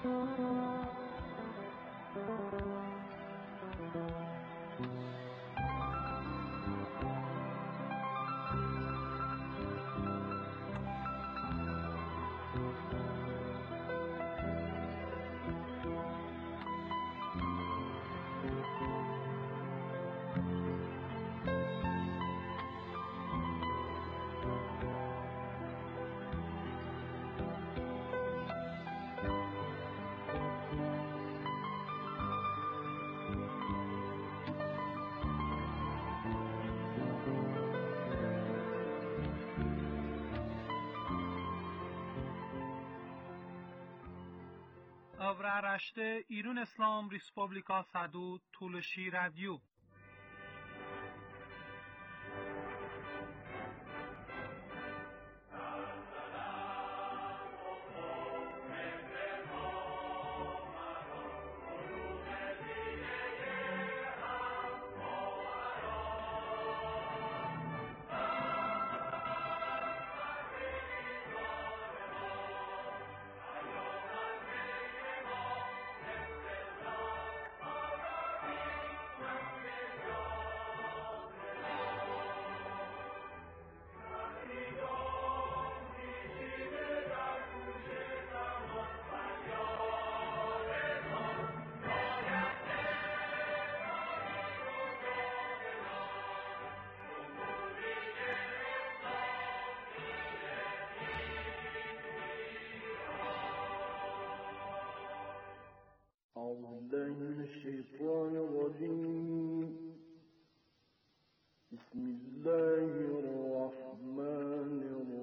Avraaraşte İrun İslam Respublika Sadu Tuluşi Radyo. الشيطان الرجيم بسم الله الرحمن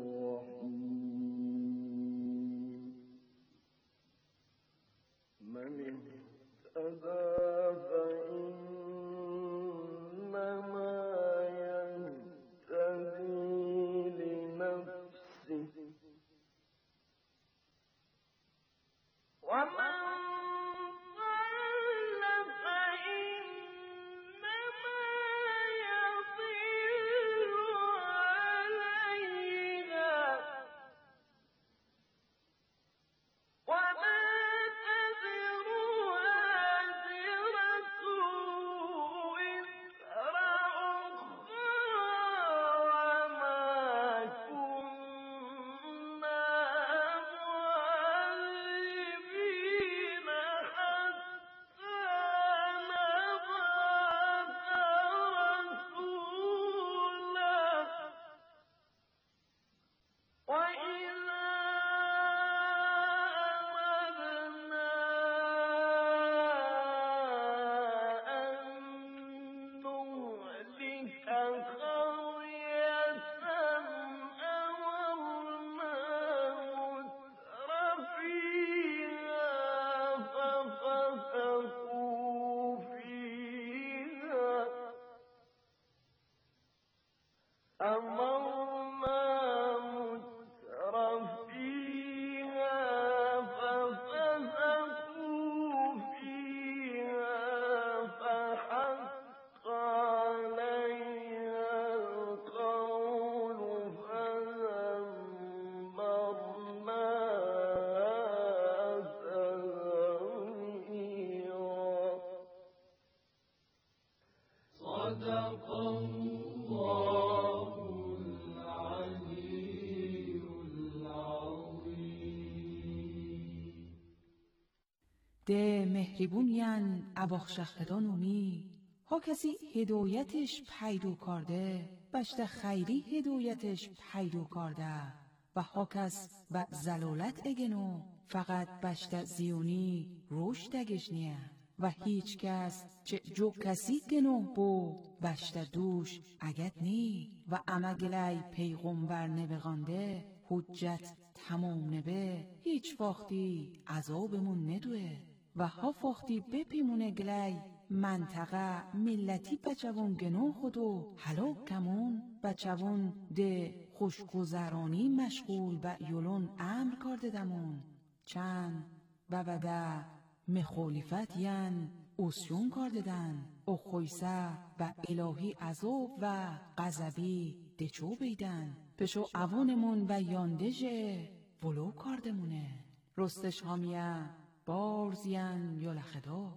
الرحيم من اهتدى فإنما يهتدي لنفسه ومن ده مهربونین اباخشخدانومی ها کسی هدایتش پیدو کرده بشت خیری هدایتش پیدو کرده و ها کس و زلالت اگنو فقط بشت زیونی روش دگشنیه و هیچ کس چه جو کسی گنو بو بشت دوش اگد نی و امگلی پیغمبر نبغانده حجت تمام نبه هیچ وقتی عذابمون ندوه و ها وقتی بپیمونه گلی منطقه ملتی بچوون گنو خودو هلاک کمون بچوون ده خوشگذرانی مشغول به یولون امر کرده دمون چند و بده مخالفت ین اوسیون کردن او خویسه و الهی عذاب و غضبی دچو بیدن پشو اوانمون و یاندجه ولو کردمونه رستش هامیه بارزین یلخدا.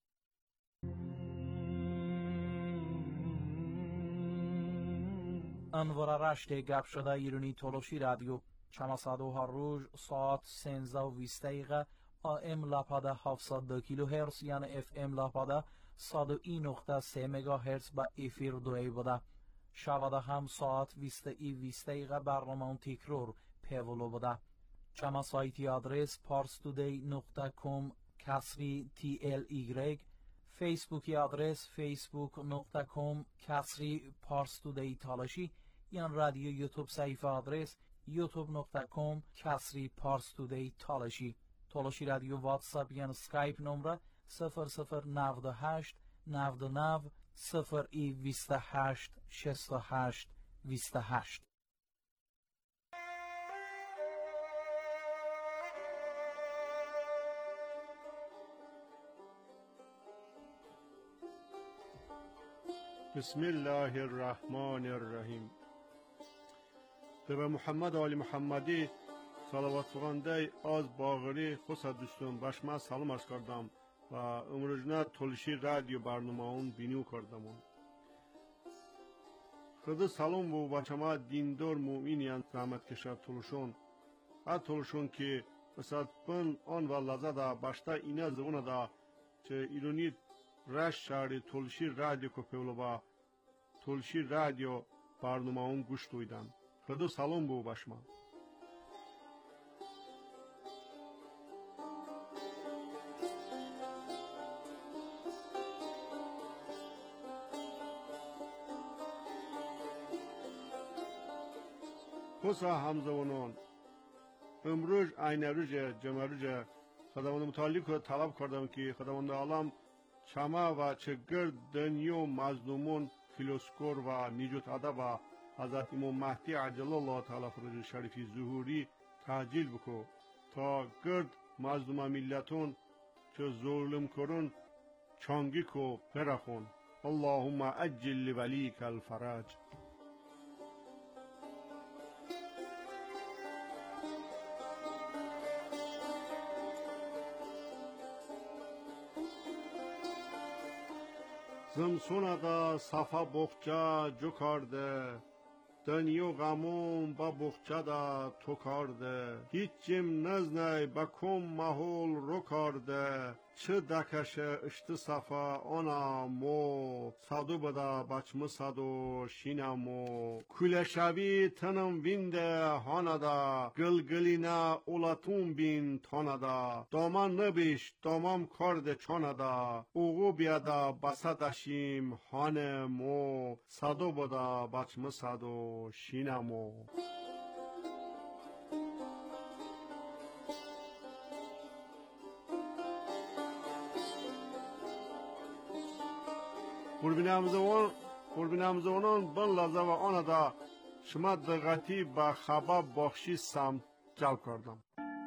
انوار رشت گپ شده ایرانی تولوشی رادیو چماسادو هر روز ساعت 13:20 AM لاپاده 702 کیلوهرتز یعنی FM لاپاده 101.3 مگاهرتز با افیر دوی بوده. شواده هم ساعت 20:20 برنامه تکرار پیولو بوده. چما سایتی آدرس parstoday.com کسری TLY، فیسبوکی آدرس facebook.com کسری parstoday تالاشی، یا رادیو یوتیوب صفحه آدرس youtube.com کسری parstoday تالاشی. تالاشی رادیو واتساپ یا اسکایپ نمره 0098 99 028 68 28. بسم الله الرحمن الرحیم. به محمد آل محمدی صلوات خوانده از باغری خود دوستم باشما سلام عرض کردم و امروزنا تولشی رادیو برنامه اون بینیو کردم. خود سلام بو بچما دیندار مؤمنیان زحمت کشار تولشون تولشون که بسات پن آن و لذا باشتا اینه زونه دا چه ایرانی رش شهری تولشی رادیو کو پیولو با تولشی رادیو برنامه اون گوش دویدن. خود سلام بو باشما. خوصا همزوانان امروز aynı روز جمعه خداوند متعالی که طلب کردم که خداوند عالم چما و چگر دنیو مظلومون فیلسوفر و نیجوت ادب و حضرت امام مهدی عجل الله تعالی فرج شریفی ظهوری تعجیل بکو تا گرد مظلوم ملتون چه ظلم کرن چانگی کو برخون. اللهم عجل ولیک الفرج. زمسونه صفا بخچه جو کرده دنیو غمون با بخچه دا تو کرده هیچیم نزنی با کم محول رو کرده چه دکشه اشت صفا آنا مو صدو بدا بچم صدو شینمو کل شوی تنم وینده هاندا گلگلینا اولاتون بین تاندا دامان نبیش دامام کرده چاندا اوغو بیادا بسدشیم هانمو صدو بدا بچم صدو شینمو. قربینامزوانان بن لحظه و آن دا شما دقتی با خبر بخشی سمت جلب کردم.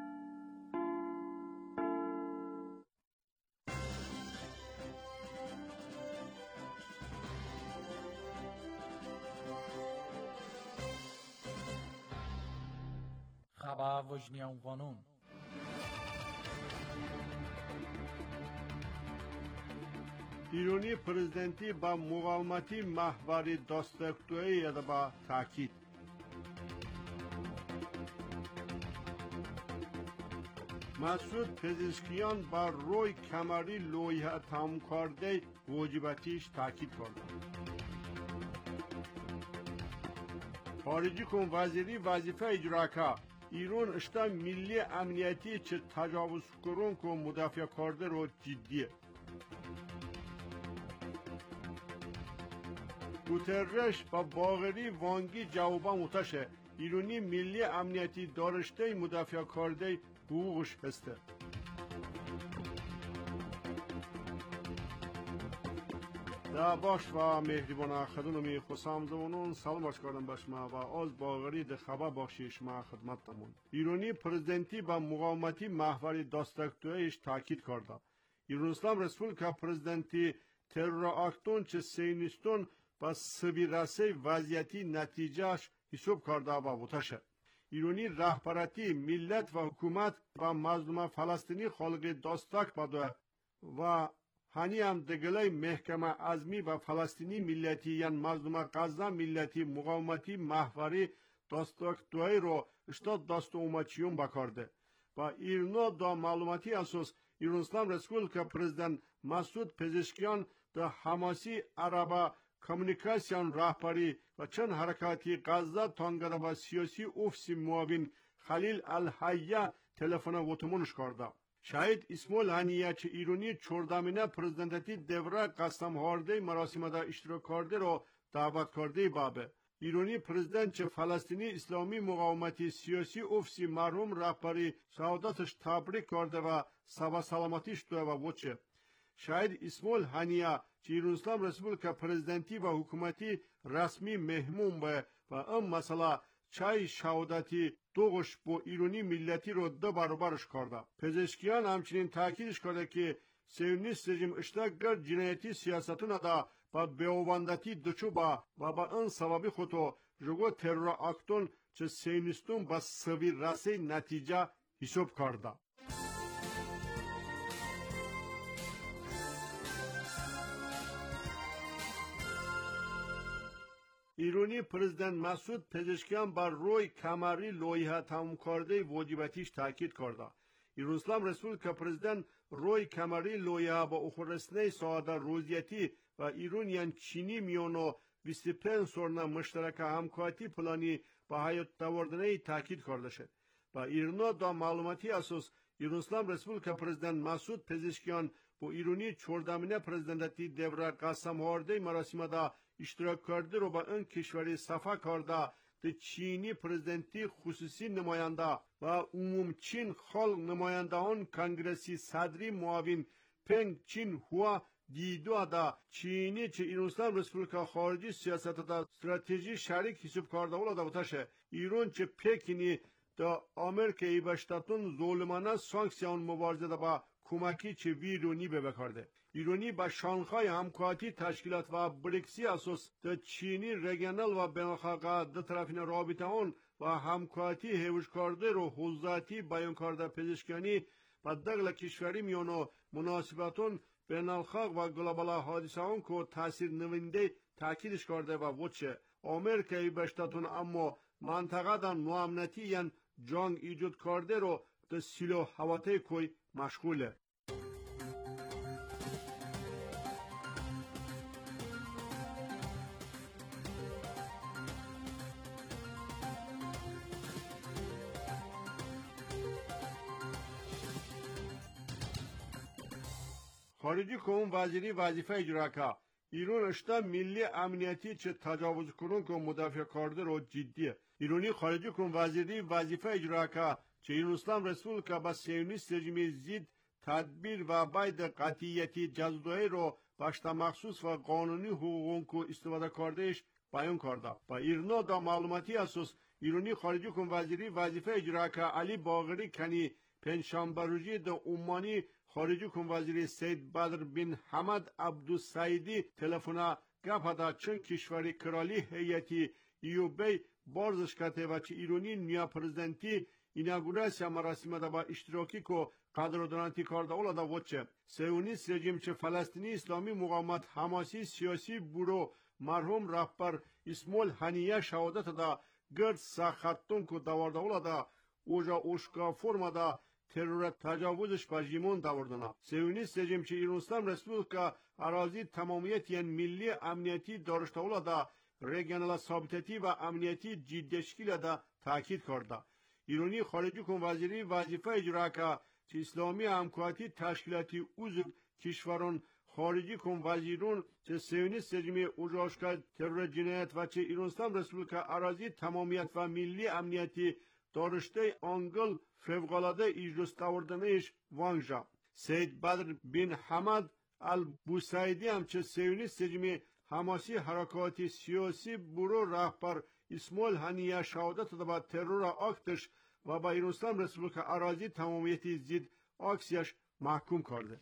خبر وجنیان قانون ایرانی پرزیدنتی با مقاومتی محوری دستگیری یا با تاکید. مسعود پزشکیان با روی کمری لایحه تمام کرده واجباتیش تاکید کرد. خارجی کن وزیری وظیفه اجرا که ایران اشتا ملی امنیتی چه تجاوز کرون که مدافع کرده رو جدیه. گوترش با باغری وانگی جوابا متشه ایرانی ملی امنیتی دارشته مدافع کرده حقوقش هسته. دا باش و مهربان خدمت خسام زمانون سلام عرض کردم به شما و از باغری ده خبر بخشی شما خدمتتون. ایرانی پرزیدنتی با مقاومتی محوری دستگیریش تاکید کرده. ایران اسلام رسپولیکا پرزیدنتی ترور اکتون چه سینیستون با سویرسه وضعیتی نتیجهش حساب کرده و بوتشه. ایرانی رهبرتی ملت و حکومت و مظلوم فلسطینی خلق داستک بده و هنی هم دگله محکمه عزمی و فلسطینی ملتی یعنی مظلوم غزه ملتی مقاومتی محوری داستک دوی رو اشتاد داست اومچیون بکارده و ایرنا دا معلوماتی اساس ایران اسلام رسپوبلیکا پرزیدنت مسعود پزشکیان دا حماسی عربا کمیونیکاسیون رهبری و چند حرکاتی غزه تانگره و سیاسی افسی معاون خلیل الحیه تلفن وطمونش کرده. شاید اسماعیل هنیه چه ایرانی چوردامینه پرزیدنتی دوره قسم هارده مراسم دا اشتراک کرده رو دعوت کرده بابه. ایرانی پرزیدنت چه فلسطینی اسلامی مقاومتی سیاسی افسی مرحوم رهبری سعادتش تبریک کرده و سوا سلامتیش دوه و وچه. شاید اسماعیل هنیه چه ایران اسلام رسپوبلیکا پرزیدنتی و حکومتی رسمی مهمون به و ام مسئله چای شهادتی دوغش با ایرانی ملتی رو دو برابرش کرده. پزشکیان همچنین تاکیدش کرده که سیونیست رژیم اشتراکگر جنایتی سیاستون دا با بیوواندتی دچوبا و با ان سببی خودو جگو ترور اکتون چه سیونیستون با سوی رسی نتیجه حساب کرده. ایرانی پرزیدنت مسعود پزشکیان بر روی کمری لایحه تمام کرده واجباتیش تاکید کرده. ایران اسلام رسپوبلیکا پرزیدنت روی کمری لایحه با اخورسنه سعاده روزیتی و ایرانیان چینی میانو 25 سورنا مشترک همکاری پلانی با حیات آوردنه تاکید کرده شد. و ایرنا دا معلوماتی اساس ایران اسلام رسپوبلیکا پرزیدنت مسعود پزشکیان با ایرانی چوردامینه پرزیدنتی دوره قسم هارده مراسم دا اشتراک کرده رو با این کشوری صفحه کرده ده چینی پرزیدنتی خصوصی نماینده و عموم چین خلق نمایندهان کنگرسی صدری معاون پنگ چین هوا دیدو دا چینی چه ایران اسلام رسپوبلیکا خارجی سیاست دا استراتژی شریک حساب کرده ولی دا بتاشه ایران چه پکینی دا امریکای باشتاتون ظلمانه سانکسیون مبارزه دا با کمکی چه ویرونی بکرده. ایرانی با شانگهای همکاری تشکیلات و بریکسی اساس در چینی رژنال و بین‌المللی دو طرفین رابطه آن و همکاری هیوش کرده رو حوزاتی بیان کرده پزشکیانی و دغل کشوری میانو مناسبتون بین‌المللی و گلوبال حادثه آن که تاثیر نوینده تاکیدش کرده و وچه امریکای باشتاتون اما منطقه دا نوامنتی یعنی جنگ ایجاد کرده رو در سیلو هواته کوی مشغوله. خارجی کمون وزیری وظیفه اجرا که ایران اشتا ملی امنیتی چه تجاوز کنون که مدافع کرده رو جدیه. ایرانی خارجی کمون وزیری وظیفه اجرا که چه ایران اسلام رسپوبلیکا با سیونیست رژیم زید تدبیر و باید قطعیتی جزدوی رو باشتا مخصوص و قانونی حقوقون که استفاده کردهش بیان کرده. و ایرنا دا معلوماتی اساس ایرانی خارجی کمون وزیری وظیفه اجرا که علی باقری کنی پنجشنبه روزی دا عمانی خارجی کم وزیر سید بدر بن حمد عبدالسعیدی تلفنا گپ دا چند کشوری کرالی هیئتی ایوبی بارزش کرده و چه ایرانی نیا پرزیدنتی ایناگوراسیا مراسم دا با اشتراکی که قدردانتی کرده اولا دا وچه سیونیست رژیم چه فلسطینی اسلامی مقاومت حماسی سیاسی برو مرحوم رهبر اسماعیل هنیه شهادت دا گرد ساختون که دوارده اولا دا اوجا اوشکا فرما دا ترور تجاوزش به ژیمون داوردنا. سیونیست رژیم چه ایران اسلام رسپوبلیکا اراضی تمامیت یعنی ملی امنیتی داشته اولا دا رژنال ثابتتی و امنیتی جدیشکیل دا تاکید کرده. ایرانی خارجی کن وزیری وظیفه اجرا که چه اسلامی همکاری تشکیلاتی عضو کشوران خارجی کن وزیرون چه سیونیست رژیم اوجاشکا ترور جنایت و چه ایران اسلام رسپوبلیکا اراضی تمامیت و ملی امنیتی داشته آنگل فوق‌العاده ایجاد آوردنش وانجا. سید بدر بن حمد البوسعیدی هم چه سیونیست رژیم حماسی حرکاتی سیاسی برو رهبر اسماعیل هنیه شهادت داده با ترور آکتش و با ایران اسلام رسپوبلیکا اراضی تمامیتی زید آکسیش محکوم کرده.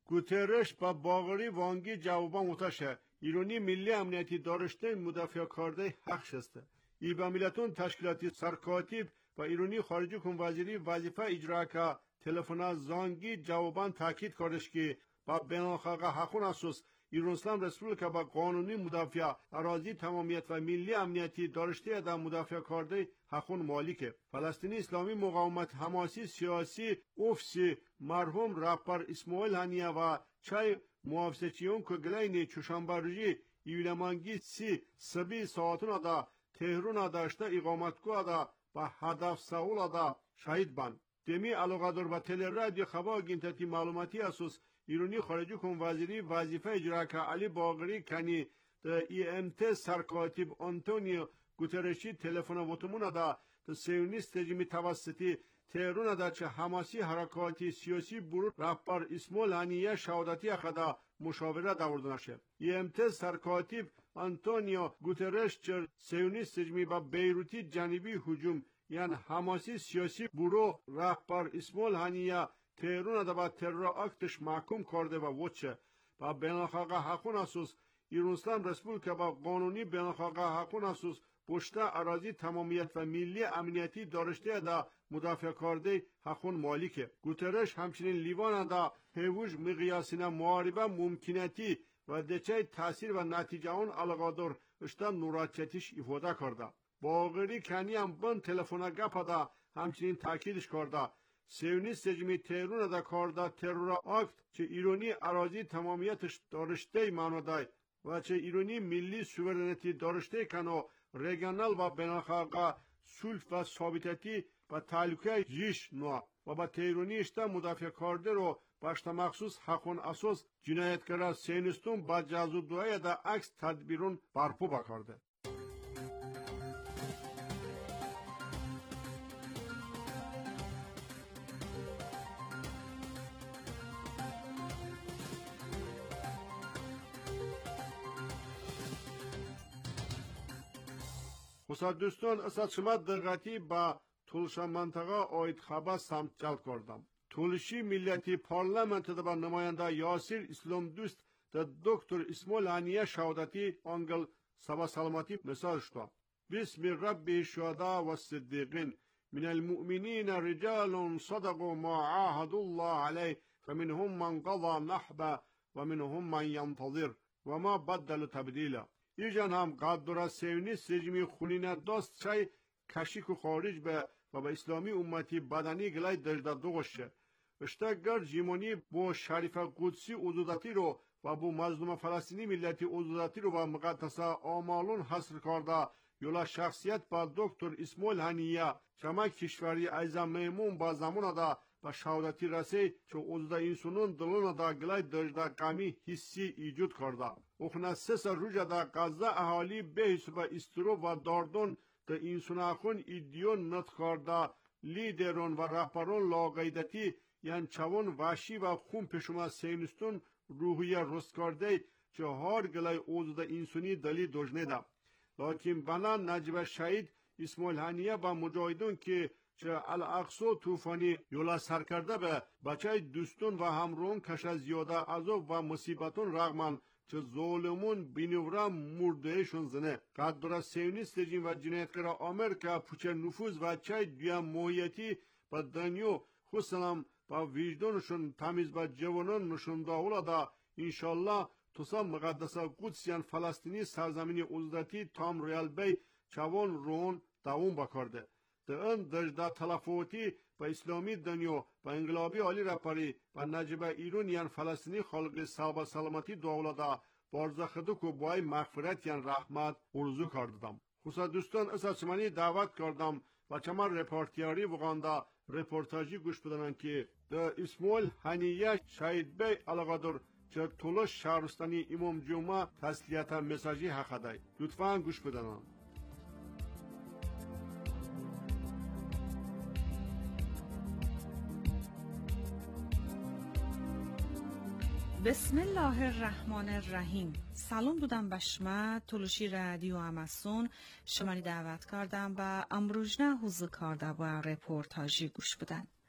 گوترش با باغری وانگی جوابا متشه ایرانی ملی امنیتی دارشته مدافع کرده حق شسته. ای با ملتون تشکیلاتی سرکاتیب و ایرانی خارجی کن وزیری وظیفه اجرا که تلفن زانگی جوابا تاکید کردش که با بین‌المللی حقوق اساس ایران اسلام رسپوبلیکا با قانونی مدافع اراضی تمامیت و ملی امنیتی دارشته در مدافع کرده حقوق مالکه. فلسطینی اسلامی مقاومت حماسی سیاسی افسی مرحوم رهبر اسماعیل هنیه و چای محافظه‌چیون که گلین چهارشنبه روزی ایولمانگی سبی ساعتون دا تهران داشته اقامتگاه دا و هدف سئول دا شهید بند. دمی علاقه‌دار به تل رادیو خبر گینتتی معلوماتی اساس ایرانی خارجی کن وزیری وظیفه اجرا که علی باقری کنی در EMT سرکاتیب آنتونیو گوترشی تلفن وطمون دا در سیونیست رژیم توسطی تهران دا چه حماسی حرکاتی سیاسی برو رهبر اسماعیل هنیه شهادتی خدا مشاوره داورده نشه. EMT سرکاتیب آنتونیو گوترش چه سیونیست رژیمی با بیروتی جنوبی هجوم یعنی حماسی سیاسی برو رهبر اسماعیل هنیه تهران دا با ترور اکتش محکوم کرده و وچه با بین‌المللی حقوق اساس ایران اسلام رسپوبلیکا با قانونی بین‌المللی حقوق اساس پشت اراضی تمامیت و ملی امنیتی دارشته دا مدافع کرده حقوق مالکه. گوترش همچنین لیوان دا هیوش مقیاسینا معاربه ممکنیتی و دچه تاثیر و نتیجه اون علاقادار اشتا نوراچتیش افاده کرده. باقری کنی هم بند تلفن گپ دا همچنین تاکیدش کرده سیونیست رژیم تهران دا کرده ترور اکت چه ایرانی اراضی تمامیتش دارشته معنا دای و چه ایرانی ملی سوورنیتی دارشته کنو ریگنال و بین‌المللی صلح و ثابتتی و تعلقه جیش نوع و با تهرانی اشتا مدافع کرده رو باشتا مخصوص حقون اساس جنایتکار سینستون با جازو دوهای دا عکس تدبیرون برپو بکرده. دوستان اساد شما دقتی با تولشا منطقه آید خبر سمت جلب کردم. تولشی ملیتی پارلمنت با نماینده یاسر اسلام دوست در دکتر اسماعیل هنیه شهادتی آنگل سبا سلامتی مثال شد. بسم رب الشهداء و الصدیقین من المؤمنین رجال صدقوا ما عاهدوا الله علیه فمنهم من قضى نحبه ومنهم من ينتظر وما بدل تبدیلا. ایجان هم قدر سیونیست رژیمی خونینه داست چای کشیک و خارج به و به اسلامی امتی بدنی گلای دجده دوغشه. اشتگر جیمانی با شریف قدسی عضودتی رو و با مظلوم فلسطینی ملتی عضودتی رو و مقدسه آمالون حصر کرده یولا شخصیت با دکتر اسماعیل هنیه چما کشوری ایزم میمون با زمان دا و شهادتی رسی چه عضو انسانون دلون دا گلای دجده قمی حسی ایجود کرده. اخنا 3 سال روز دا غزه اهالی به حساب استرو و داردون دا انسان اخون ایدیون نت کرده لیدرون و رهبران لاقیدتی یعنی چوان وحشی و خون پشما سینستون روحیه رست کرده چه هر گلای عضو انسانی دلی دوجنه دا. لیکن بنا نجیب شهید اسماعیل هنیه با مجاهدون که چه الاقصی طوفانی یولا سر کرده به بچه دوستون و همراهان کش زیاده عذاب و مصیبتون رغم چه ظالمون بینورا مردهشون زنه قدر سیونیست رژیم و جنایتکار آمریکا پوچه نفوذ و چه دویم موهیتی با دنیا خصوصا با وجدانشون تمیز با جوانان نشون داولا دا انشالله توسا مقدسه قدسیان فلسطینی سرزمینی عزدتی تام ریال بی چوان رون دوام بکرده. در این دجده تلفاتی با اسلامی دنیا با انقلابی عالی رپاری و نجیب ایران یعنی فلسطینی خالق صحابه سلامتی دولده بارزخدو که باید مغفرت یعنی رحمت ارزو کردم. خصوصا دوستان از شمانی دعوت کردم و چما رپورتیاری وقانده رپورتاجی گوش بدنن که در اسماعیل هنیه شهید بی علاقه چه طولش شهرستانی امام جمعه تسلیتا مساجی حق دای. لطفاً گوش بدنن. بسم الله الرحمن الرحیم. سلام بودم به شما تولشی رادیو اماسون شماری دعوت کردم و امروزنه حوزه کرده و رپورتاجی گوش بدن.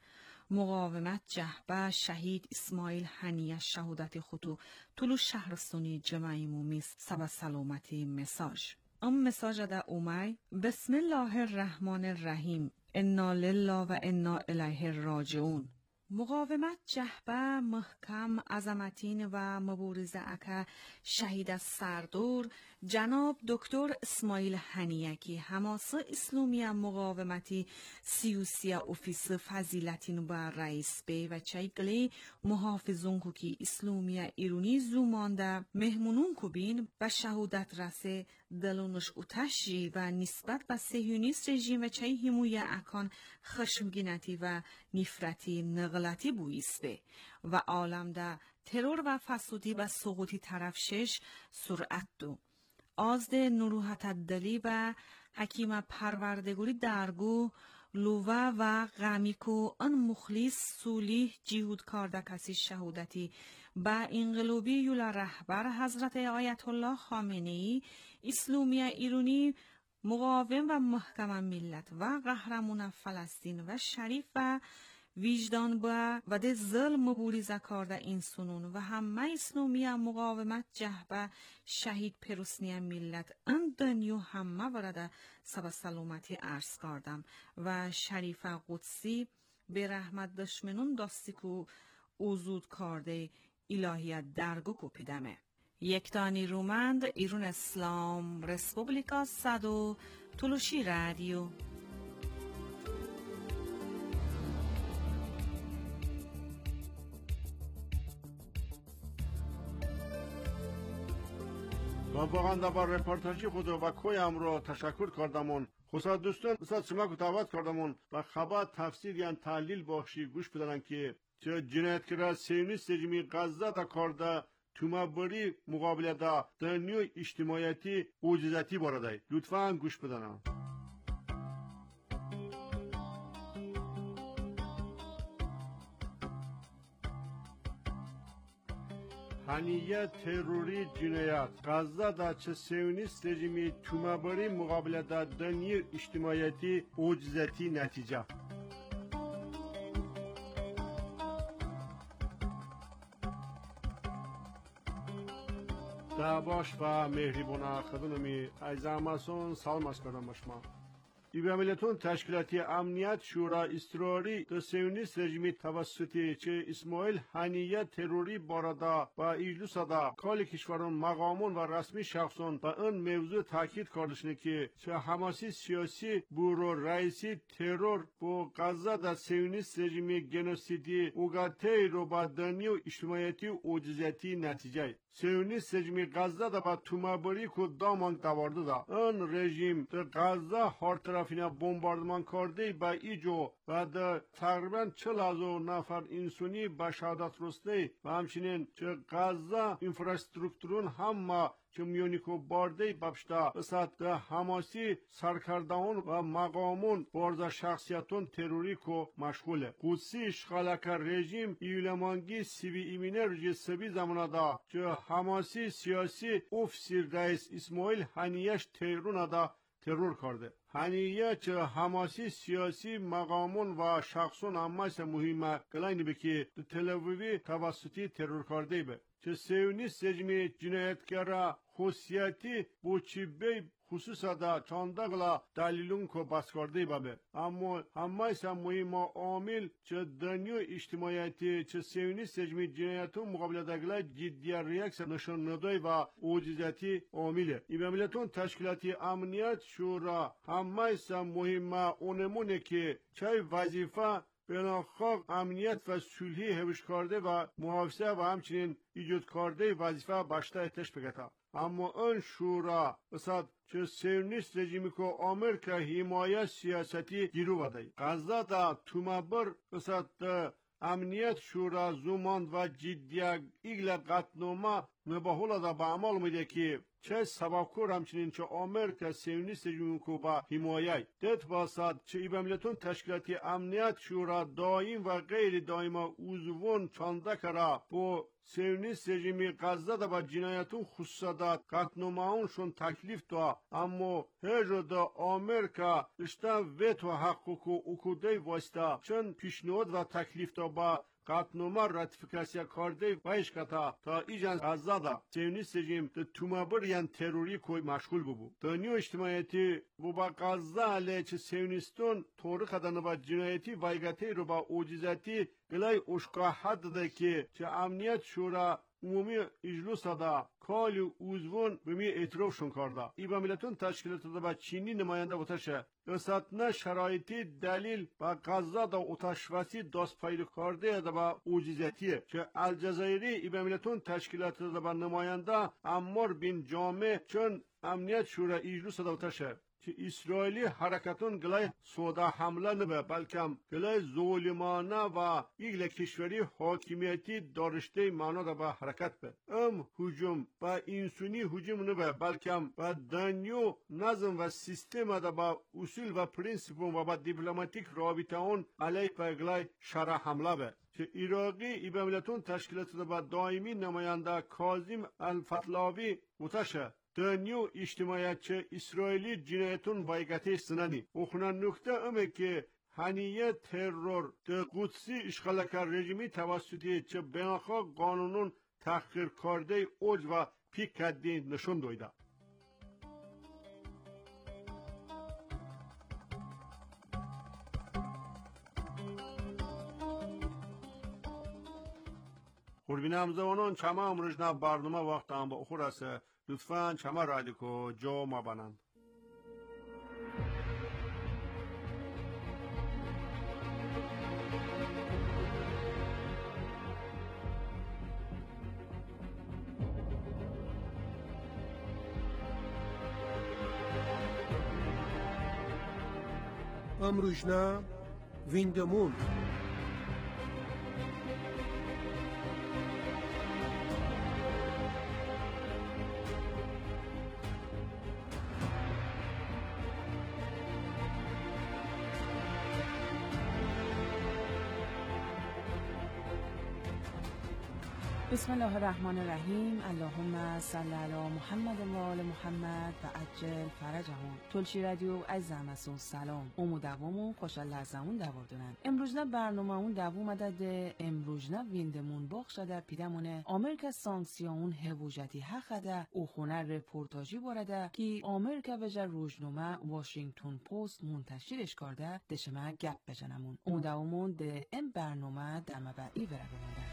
مقاومت جهبه شهید اسماعیل هنیه شهادت خطو طولو شهرستونی جمعی مومیس سبا سلامتی مساج. مساج دا اومای بسم الله الرحمن الرحیم انا لله و انا الیه راجعون. مقاومت جهبه محکم عظمتین و مبارزه اکا شهید سردور جناب دکتر اسماعیل هنیه کی هماسه اسلامی مقاومتی سیوسی اوفیس فضیلتین با رئیس بی و چایگلی محافظون کو کی اسلامی ایرونی زومانده مهمونون کو بین و شهودت رسه دلونش اوتشی و نسبت به صهیونیست رژیم و چای همویه اکان خشمگینتی و نفرتی نغلتی بویسته و عالم ده ترور و فسودی و سقوطی طرف شش سرعت دو. آزد نروحت دلی و حکیم پروردگوری درگو لوه و غمیکو ان مخلیص سولی جیهود کرده کسی شهودتی با انقلابی یولا رهبر حضرت آیت الله خامنه‌ای اسلامی ایرانی مقاوم و محکم ملت و قهرمان فلسطین و شریف و وجدان با و ده ظلم مبارزه کرده این سنون و همه اسلامی مقاومت جهبه شهید پروسنی ملت ان دنیا همه ورده سبا سلامتی عرض کردم و شریف قدسی به رحمت دشمنون داستی که اوزود کرده الهیت درگو کپیدمه. یکتانی رومند ایرون اسلام رسپوبلیکا صدو تلوشی رادیو. و واقعا با رپورتاجی خود و کویم رو تشکر کردمون. خصوصا دوستان مثلا شما که دعوت کردمون و خبر تفسیر یا تحلیل بخشی گوش بدن که چه جنایتکار سیونیست رژیم غزه تا کرده تومبری مقابله دا دنیو اجتماعیتی اوجزتی بارده. لطفاً گوش بدن. هنیه تروری جنایت غزه دا چه سیونیست رژیمی تومبری مقابله دا دنیو اجتماعیتی اوجزتی نتیجه. باش و مهربان خدمتمی عزیزان سلام از کردم با شما. ایبامیلتون تشکیلاتی امنیت شورا اضطراری در سیونیست رژیمی توسط چه اسماعیل هنیه تروری باردا و ایجلوسادا کال کشوران مقامون و رسمی شخصان به این موضوع تاکید کردشنه که چه حماسی سیاسی برو رئیسی ترور با غزه در سیونیست رژیمی گنوسیدی اوگاتی رو با دنیو اجتماعیتی و اوجزیتی نتیجه سیونیست رژیمی غزه دا با تومبری که دامانگ دوارده دا این رژیم در غزه هر طرفینه بمباردمان کرده با ایجو و در تقریبا 40,000 نفر انسانی به شهادت رسیده و همچنین چه غزه انفراستراکتورون هم چه میونیکو بارده بابشتا بسات ده حماسی سرکردهون و مقامون بارده شخصیتون تروری کو مشغوله. قدسی اشغالک رژیم ایولمانگی سیوی ایمینه رجی سبی زمانه دا چه حماسی سیاسی افسیر رئیس اسماعیل هنیهش تیرون دا ترور کرده. هنیه چه حماسی سیاسی مقامون و شخصون همه مهمه کلاینی بکی ده تلویوی توسطی ترور کرده به. چه سیونیست رژیمی جنایتکارا خصوصیتی بو چی بی خصوصا دا چاندگلا دلیلون کو بس کرده بابه اما همه مهم عامل چه دنیو اجتماعیتی چه سیونیست رژیمی جنایتون مقابل دگلا جدی ریاکس نشان ندای و اوجزیتی عامله ایبامیلتون تشکیلاتی امنیت شورا همه مهم اونمونه که چه وظیفه بناخواه امنیت و صلحی هوش کرده و محافظه و همچنین ایجاد کرده وظیفه باشته اتش بگتا اما اون شورا بساد چه سیونیست رژیمی که آمریکا حمایت سیاستی گیرو بده غزه دا تومبر بساد امنیت شورا زوماند و جدیه ایگل قطنامه مباحولا دا به عمل میده که چه سباکور همچنین چه آمریکا سیونیست جون کوبا حمایه دت باسد چه ایبملتون تشکیلاتی امنیت شورا دایم و غیر دائما عضوون چانده کرا با سیونیست رژیمی غزه دا با جنایتون خصوصا قطنماونشون تکلیف دا اما هر دا آمریکا اشتا ویتو حقوق و اکوده واسطه چون پیشنهاد و تکلیف دا با قطنما راتیفیکاسیا کارده وایش کتا تا ایجان غزه دا سیونیست رژیم دا تومابر یان تروری کوی مشغول ببو دنیا اجتماعیتی bu ba Gazze aleyhi Siyonistun tarih adına ba cinayeti vaygati رو با اوجزاتی گلای اشقاحت که امنیت شورا عمومی اجلس دا کالی اوزون بمی اعترافشون کرده ای با ملتون تشکیلات دا با چینی نماینده بوتشه اساتنا شرایطی دلیل با غزه دا اتشوسی دست پیدا کرده دا با اوجزاتیه که الجزایری ای با ملتون تشکیلات دا با نماینده عمار بن جامع چون امنیت شورا اجلس دا بوتشه که اسرائیلی حرکتون گلای سودا حمله نبه بلکه گلای ظلمانه و ایگل کشوری حاکمیتی دارشته معنا دا به حرکت به هجوم و انسانی هجوم نبه بلکه با دنیو نظم و سیستم دا با اصول و پرینسیپ و با دیپلماتیک رابطه اون علیه به گلای شرع حمله به که ایراقی ای به ملتون تشکیلات دا با دائمی نماینده کاظم الفتلاوی متشه دنیو اجتماعیتچه اسرائیلی جنایتون وایگتی سنانی اخنان نکته امه که هنیه ترور ده قدسی اشغالکر رژیمی توسطی چه بناخا قانونون تحقیر کرده اوج و پیک کردی نشون دویده قربین همزوانان چما امروز برنامه وقت هم با اخور است لطفاً چما رادیو جو ما بنند امروزنا ویندمون بسم الله الرحمن الرحیم. اللهم صل علی محمد و آل محمد و عجل فرجهم. تلشی رادیو عزیزم اسون سلام. امو دوامون خوشحال لحظمون دواردونن. امروزنا برنامه‌مون دوام ده امروزنا ویندمون باخشده پیدمونه آمریکا سانکسیون هوجتی حقده او خونه رپورتاجی بارده که آمریکا وجه روزنامه واشنگتن پست منتشرش کرده دشمه گپ بجنمون. امو دوامون ده ام برنامه دمبعی بره بمونده.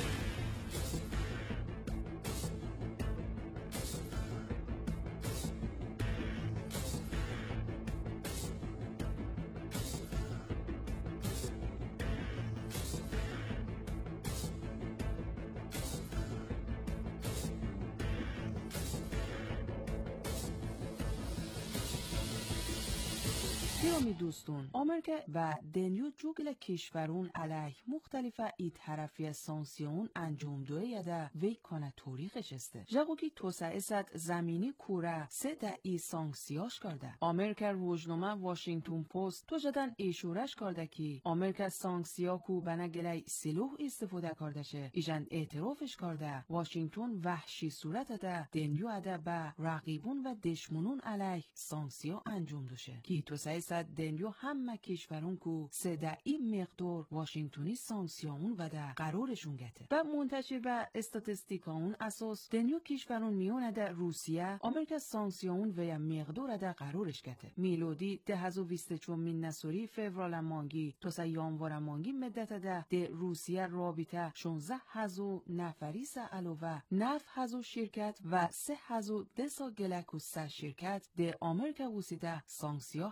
گرامی دوستون، آمریکا و دنیو جوگل کشورون علیه مختلف ای طرفی سانکسیون انجام دوه یده وی کانه توریخش استه. جاگو که توسعه ست زمینی کوره سه ده ای سانکسیاش کرده. آمریکا روزنامه واشنگتن پست تو جدن ایشورش کرده که آمریکا سانکسیا کو بنا گلی سلوح استفاده کرده شه. ایجان اعترافش کرده. واشنگتن وحشی صورت ده دنیو اده به رقیبون و دشمنون علیه سانکسیا انجام دوشه. که توسعه دنیو همه کشورون کو سدعی مقدار واشنگتونی سانکسیون و ده قرارشون گته و منتشر به استاتستیکاون اساس دنیو کشورون میونه ده روسیه آمریکا سانکسیون و مقدار ده قرارش گته میلودی 2024 نسوری فورال مانگی تا یانوار مانگی مدت ده روسیه رابطه 16000 نفری سه علاوه 9000 شرکت و 3000 گلکوس شرکت ده آمریکا وسیده سانکسیا هدفی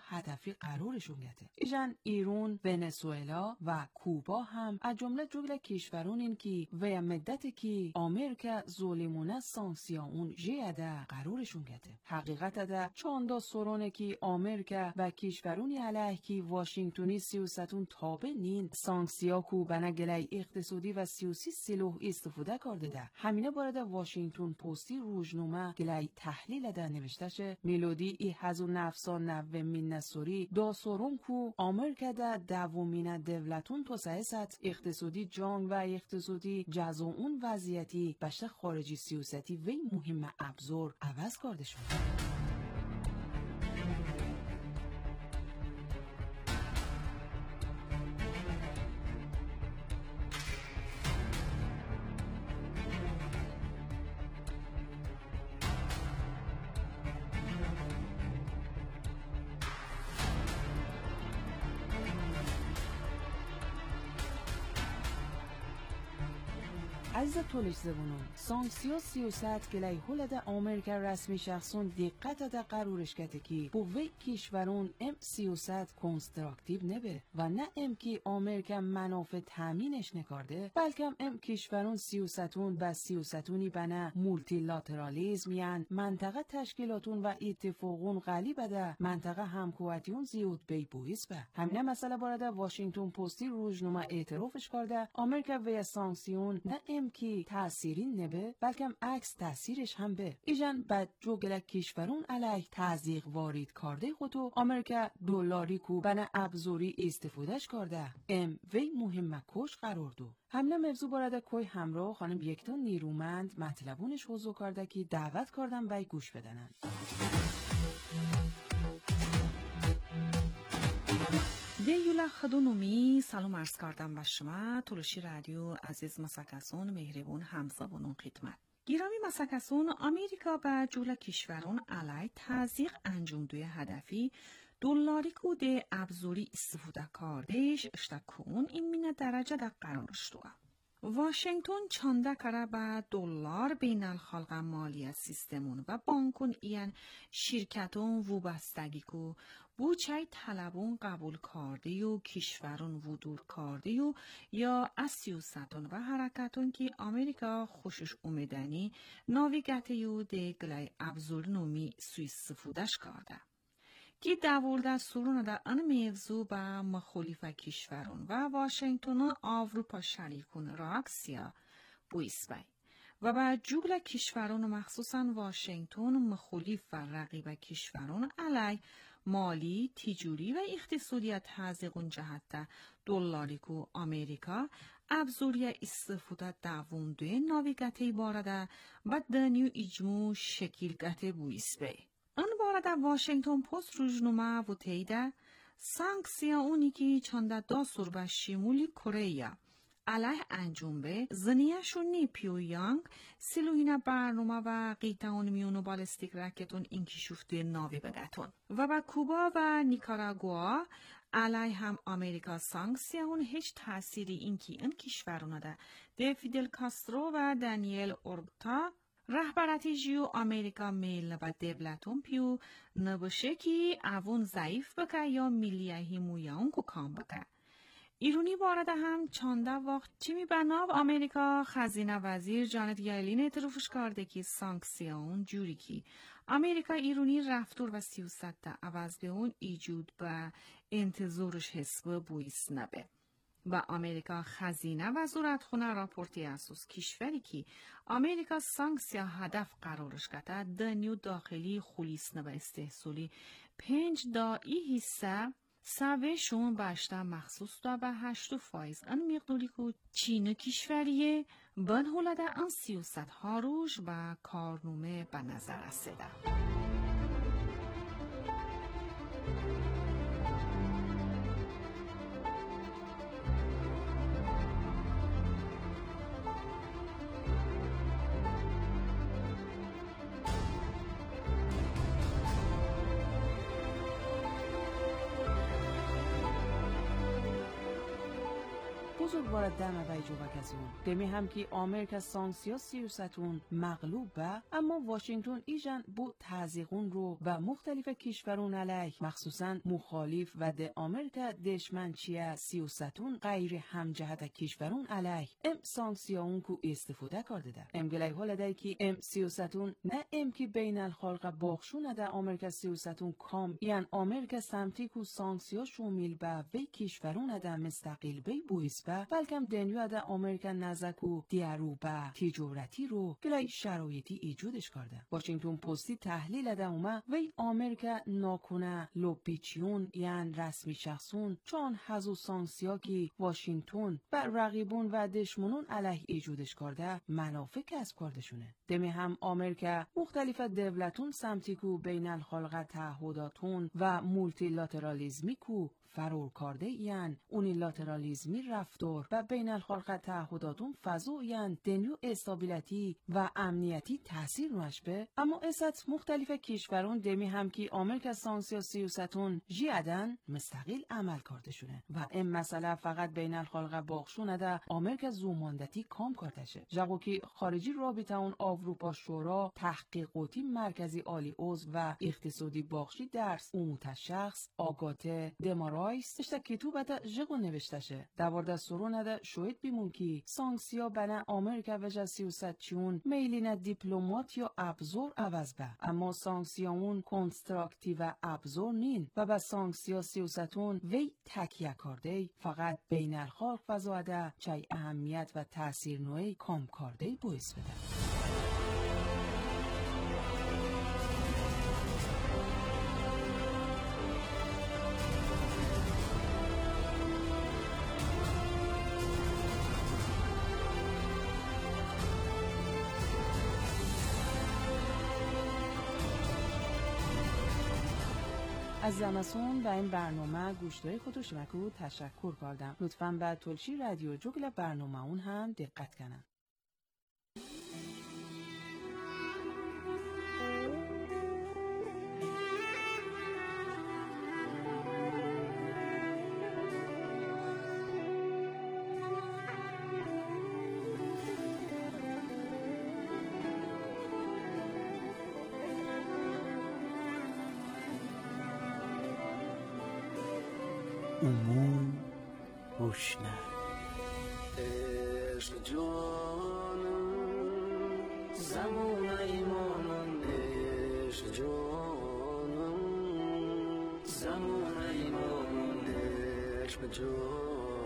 تولشی قرارشون گته. ایجان ایران، ونزوئلا و کوبا هم از جمله کشورونین که و مدت که آمریکا ظلمونه سانکسیون جیده قرارشون گته. حقیقت ده چاندا سرونه که آمریکا و کشورونی علیه که واشنگتنی سیاستون تابع نین سانکسیا کو بنگلای اقتصادی و سیاسی سلوح استفاده کرده ده. همینه بارد واشنگتن پستی روزنامه گلای تحلیل ده نوشته میلودی ای هزو نفسان نوه مینسوری دا سرون کو آمریکا ده دومین دولتون تو سیاست اقتصادی جنگ و اقتصادی جزو اون وضعیتی بشه خارجی سیاستی و مهم ابزار عوض کرده شد. عزیز تولش زبونون سانکسیو سیاست گلای هولد آمریکا رسمی شخصون دقت ده قرارش کته کی بوی کشورون ام سیاست کنستراکتیو نبه و نه ام کی آمریکا منافع تامینش نکارده بلکه ام کشورون سیاستون با سیاستونی بنا مولتیلاترالیزم یعنی منطقه تشکیلاتون و اتفاقون غلیبه ده منطقه همکواتیون زیاد بی بویس به همینه مسئله بارده واشنگتن پستی روزنامه اعترافش کرده آمریکا و سانکسیون نه ام کی تأثیری نبه بلکه عکس تأثیرش هم به ایجان بعد جوگلک کشورون علیه تزریق وارد کرده خودو آمریکا دلاری کو بنا ابزوری استفادهش کرده ام وی مهم کش قرار دو همینه موضوع بارده کوی همراه خانم یکتا نیرومند مطلبونش حضور کرده که دعوت کردن بای گوش بدنن. دیولا خدونومی سلام عرض کردم به شما تولشی رادیو عزیز مسکسون مهربون همزبانون خدمت گرامی مسکسون آمریکا به جول کشورون علی تزریق انجام دوی هدفی دلاری کو ده ابزوری استفاده کردش اشتکون این مینه درجه در قرارش دوه واشنگتن چانده کره به دلار بین الخلق مالی سیستمون و بانکون این شرکتون وابستگی کو بوچای طلبون قبول کرده و کشورون ودور کرده و یا از سیاستون و حرکتون که آمریکا خوشش اومدنی ناویگته یو ده گلای ابزور نومی سوی استفادهش کرده. که دولت سرون در آن موضوع با مخالف کشورون و واشنگتن و اروپا شریکون راکسیا بویس بای و با جوگل کشورون مخصوصا واشنگتن مخالف و رقیب کشورون علی مالی، تجاری و اقتصادی تزریقون جهت دلاری کو آمریکا ابزوری استفاده دوم دوی ناویگته بارده و دنیو اجمو شکل گته بویس بای. آن بارد واشنگتن پست روزنامه و تیده سانکسیا اونی که چانده داسور به شمولی کره علیه انجام به زنیشونی پیویانگ سلوین برنامه و قیتان میونو بالستیک رکتون اینکی شفته ناوی بگتون و با کوبا و نیکاراگوا علیه هم آمریکا سانکسیا اون هیچ تأثیری اینکی این کشورونه ده فیدل کاسترو و دانیل اورتا رهبرتی جیو آمریکا میل و دولتون پیو نباشه که اوون ضعیف بکه یا ملیه مویان کو کام بکه. ایرونی وارد هم چانده وقت چیمی بناب آمریکا خزینه وزیر جانت یلین اعترافش کرده که سانکسیون جوری که آمریکا ایرونی رفتور و سیاست ده عوض به اون ایجود به انتظارش حسب بویس نبه. و آمریکا خزینه و وزارتخونه راپورتی اساس کشوری که آمریکا سانکسیا هدف قرارش کرده دنیو داخلی خلیص و استحصالی 5 دایی حصه سویشون باشته مخصوص دا به 8% ان مقداری که چین کشوریه بن هولده ان سیاست ها روش و کارنامه به نظر رسیده. بزرگوار دم و جوبکتون دمی هم که آمریکا سانکسیا سیاستون مغلوب به، اما واشنگتن ایجان بو تازیقون رو و مختلف کشورون علیه مخصوصا مخالف و ده آمریکا دشمن چیه سیاستون غیر همجهت کشورون علیه ام سانکسیا اون کو استفاده کرده ده. ام گلی حال ده که ام سیاستون نه ام که بین الخلق باخشون ده آمریکا سیاستون کام یعنی آمریکا سمتی کو سانکسیا شومیل به وی کشورون ده مستقل بی بویس به، بلکم دنیو ده آمریکا نزکو دیارو به تجارتی رو گلی شرایطی ایجودش کرده. واشنگتن پستی تحلیل ده اومه وی آمریکا ناکنه لوپیچیون یعنی رسمی شخصون چون حزو سانکسیا که واشنگتن بر رقیبون و دشمنون علیه ایجودش کرده منافع کسب کرده شونه. دمی هم آمریکا مختلف دولتون سمتی کو بین الخلق تعهداتون و مولتیلاترالیزمی کو فرور کرده یعنی اونیلاترالیزمی رفتار و بین الخلق تعهداتون فضو یعنی دنیو استابیلیتی و امنیتی تاثیر نشبه، اما اسات مختلف کشورون دمی هم که آمریکا سانکسیا سیاستون جیادن مستقل عمل کرده شونه و این مسئله فقط بین الخلق باخشونه ده آمریکا زوماندتی کام کرده شه. جاگو که خارجی رابطه اون اروپا شورا تحقیقاتی مرکزی عالی عضو و اقتصادی باخشی درس اوموت شخص آگاته دمارایس اشتا کتوبتا جگو نوشته شه. دوارده سرونه ده شوید بیمون که سانکسیا بنا آمریکا وجه سیاست چون میلین دیپلومات یا ابزور عوض به، اما سانکسیا اون کنستراکتیو ابزور نین و با سانکسیا سیاستون وی تکیه کرده فقط بین الخلق فضاده چای اهمیت و تأثیر نوعی کام کرده بویس بده. از زمستون و این برنامه گوشتای خودش مکو تشکر کردم. لطفاً به تلشی رادیو جوگل برنامه اون هم دقت کنن. امور روشنه عشق جانم زمان ایمانم، عشق جانم زمان ایمانم، عشق جانم.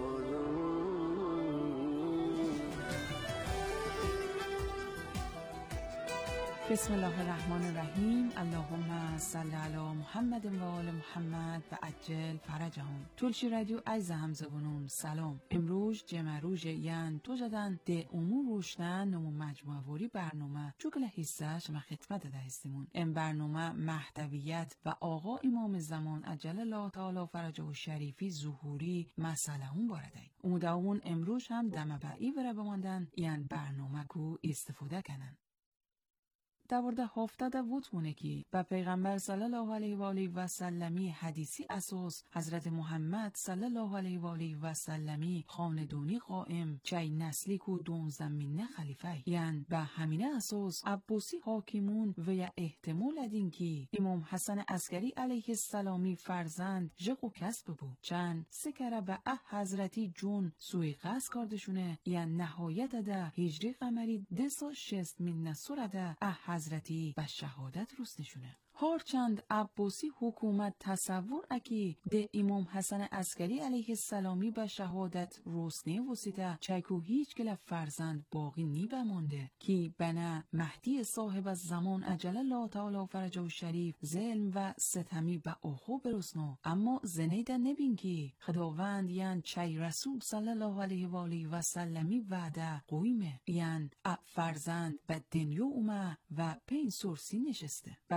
بسم الله الرحمن الرحیم. اللهم صل علی محمد و آل محمد و عجل فرجهم. تلشی رادیو عزیز همزبانون سلام. امروز جمعروج یان تو جدن ده امور روشنه نمو مجموعه وری برنامه چوکل حصهش و خدمت ده هستیمون. این برنامه محتویت و آقا امام زمان عجل الله تعالی فرجه و شریفی ظهوری مسئله اون بارده. امیدوارم امروز هم دم بعی وره بماندن یان برنامه کو استفاده کنن. در مورد هفتاد وطمونه که با پیغمبر صلی الله علیه و آله و سلمی حدیثی اساس حضرت محمد صلی الله علیه و آله و سلمی خاندانی قائم چای نسلی کو 12 منه خلیفه یعنی با همینه اساس عباسی حاکمون و یا احتمال ادین که امام حسن عسکری علیه السلامی فرزند جقو کسب بود چند سکره به حضرتی جون سوی قصد کردشونه یا نهایت ده هجری قمری 260 منه سوره ده حضرتی به شهادت رسنشونه. هرچند عباسی حکومت تصور اکی ده امام حسن عسکری علیه السلامی به شهادت رسنه وسیده چایکو هیچ گله فرزند باقی نی بمانده که بنا مهدی صاحب الزمان عجل الله تعالی فرجه و شریف ظلم و ستمی به اوخو برسنو، اما زنیده نبین که خداوند یعن چای رسول صلی الله علیه و آله و سلمی وعده قویمه یعن فرزند به دنیا اومه و پین سرسی نشسته. بشریت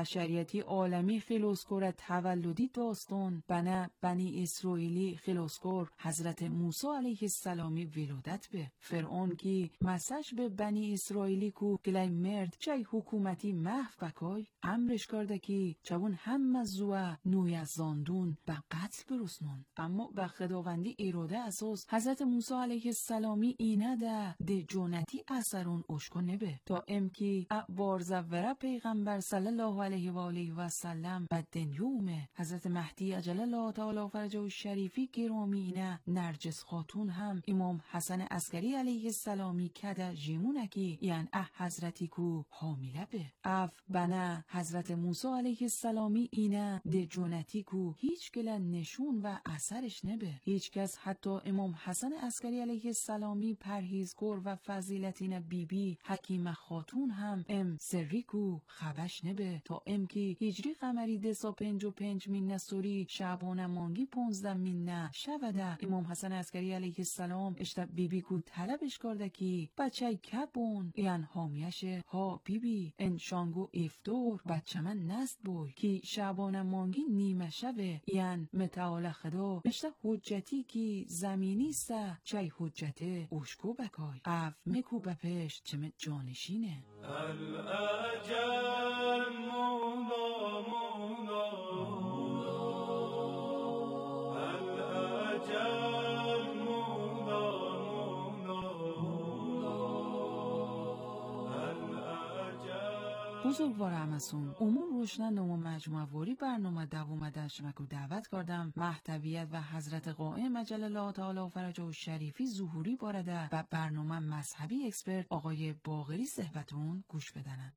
هدایتی عالمی خلاصکر تولدی داستان بنا بنی اسرائیلی خلاصکر حضرت موسی علیه السلامی ولادت به فرعون کی مسش به بنی اسرائیلی کو گلای مرد چای حکومتی محو بکای امرش کرده کی چون هم مزوع نوی از زاندون به قتل برسنون. اما به خداوندی اراده اساس حضرت موسی علیه السلامی اینه ده جونتی اثرون اشکو نبه تا امکی بارزوره پیغمبر صلی الله علیه و آله و سلم و دنیومه حضرت مهدی عجل الله تعالی فرجه و شریفی گرامی اینه نرجس خاتون هم امام حسن عسکری علیه السلامی کده جیمونکی یعنی حضرتی کو حامله به اف بنا حضرت موسی علیه السلامی اینه ده جونتی کو هیچ گله نشون و اثرش نبه. هیچ کس حتی امام حسن عسکری علیه السلامی پرهیزکار و فضیلتین بیبی حکیم خاتون هم سری کو خبش نبه تا کی هجری قمری 255 مین نسوری شعبان مانگی 15 مین نه شوده امام حسن عسکری علیه السلام اشتا بیبی کو طلبش کرده کی بچه کبون یعن حامیش ها بیبی انشانگو افتور بچه من نست بوی کی شعبان مانگی نیمه شوه یعن متعال خدا اشتا حجتی کی زمینی سه چای حجته اوشکو بکای اف مکو بپش چمه جانشینه الأجل مولا مولا الأجل مولا مولا الأجل. بزرگوار همسون امور روشنن نمو مجموعه واری برنامه دوام دشمک و دعوت کردم محتویت و حضرت قائم عجل الله تعالی فرجه و شریفی ظهوری بارده و برنامه مذهبی اکسپرت آقای باقری صحبتون گوش بدنن.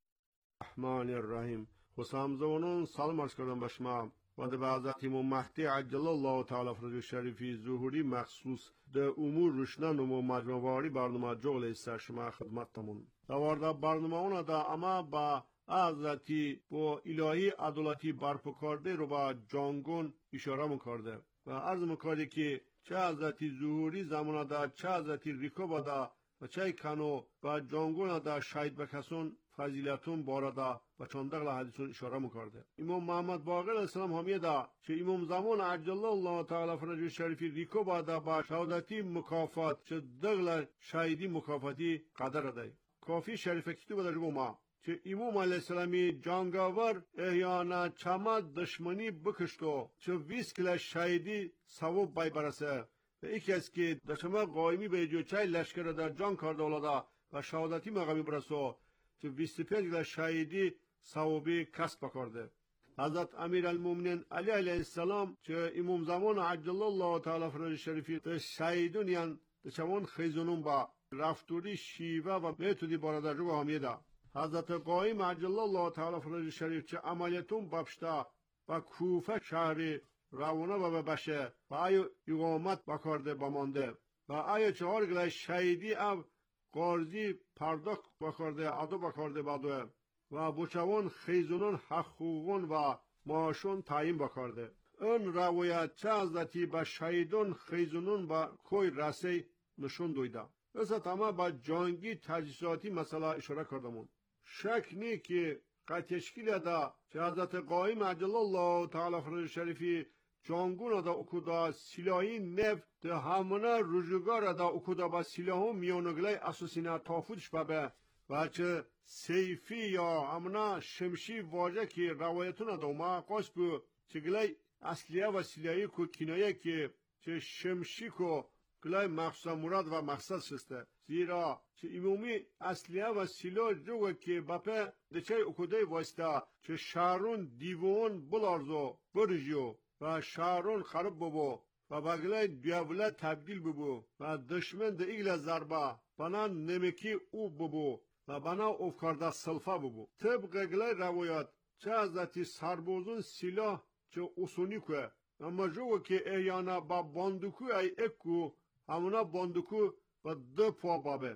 الرحمن الرحیم. حسام زوانون سلام عرض کردم به شما و به حضرت امام مهدی عجل الله تعالی فرجه و شریفی ظهوری مخصوص ده امور روشنن نمو مجموعه واری برنامه جغل است شما خدمتتمون دوارده برنامه اون دا اما با حضرتی با الهی عدالتی برپا کرده رو با جانگون اشاره میکرده و عرض میکرده که چه حضرتی ظهوری زمان دا چه حضرتی ریکوبا دا و چه کنو و جانگون دا شاید بکسون فضیلتون بارده و چندقل حدیثون اشاره میکرده. امام محمد باقر علیه السلام همیه دا چه امام زمان عجل الله تعالی فرجه شریفی ریکوبا دا با شهادتی مکافات چه دقل شهیدی مکافاتی قدر ده کافی شریفه کتو بدر ما که امام علیه السلامی جانگاور احیانا چمد دشمنی بکشتو چه 20 کل شهیدی ثواب بای برسه و یکی از که دشمه قایمی به جو چای لشکر در جان کرده اولادا و شهادتی مقامی برسو چه 25 کل شهیدی ثوابی کسب کرده. حضرت امیر المومنین علی علیه السلام چه امام زمان عجل الله تعالی فرجه شریفی ده شهیدون یعن دچمون خیزونون با رفتوری شیوه و میتودی بارده رو همیه ده حضرت قائم عجل الله تعالی فرجه شریف چه عملیتون بپشته و کوفه شهری روانه و بشه و آیا اقامت بکرده بمانده و آیا 4 گله شهیدی او قارزی پرداخت بکرده عدو بکرده بدوه و بچوان خیزونون حقوقون و معاشون تعیین بکرده. اون روایت چه حضرتی به شهیدون خیزونون و کوی رسی نشون دویده. مثلا تمام با جانگی تجهیزاتی مسئله اشاره کردمون. شک نی که قطعشکیل دا چه حضرت قائم عجل الله تعالی فرجه شریفی جانگون دا اکودا سلاحی نف ده همونه رجوگار دا اکودا با سلاحو میونگلی اساسینا تافودش ببه و چه سیفی یا همونه شمشی واجه که روایتون دا ما قصب چه گلی اصلیه و سلاحی کو کنایه که چه شمشی کو گلای مقصد مراد و مقصد شسته زیرا چه امومی اصلیه و سلاح جوه که بپه دچه اکوده واسطه چه شهرون دیوون بلارزو برجیو و شهرون خراب ببو و بگلای دولت تبدیل ببو و دشمن ده ایگل ضربه بنا نمکی او ببو و بنا افکارده سلفه ببو طبق گلای روایت چه حضرتی سربازون سلاح چه اصونی که اما جوه که ایانا با باندوکو ای اکو همونا باندوکو و 2 پا بابه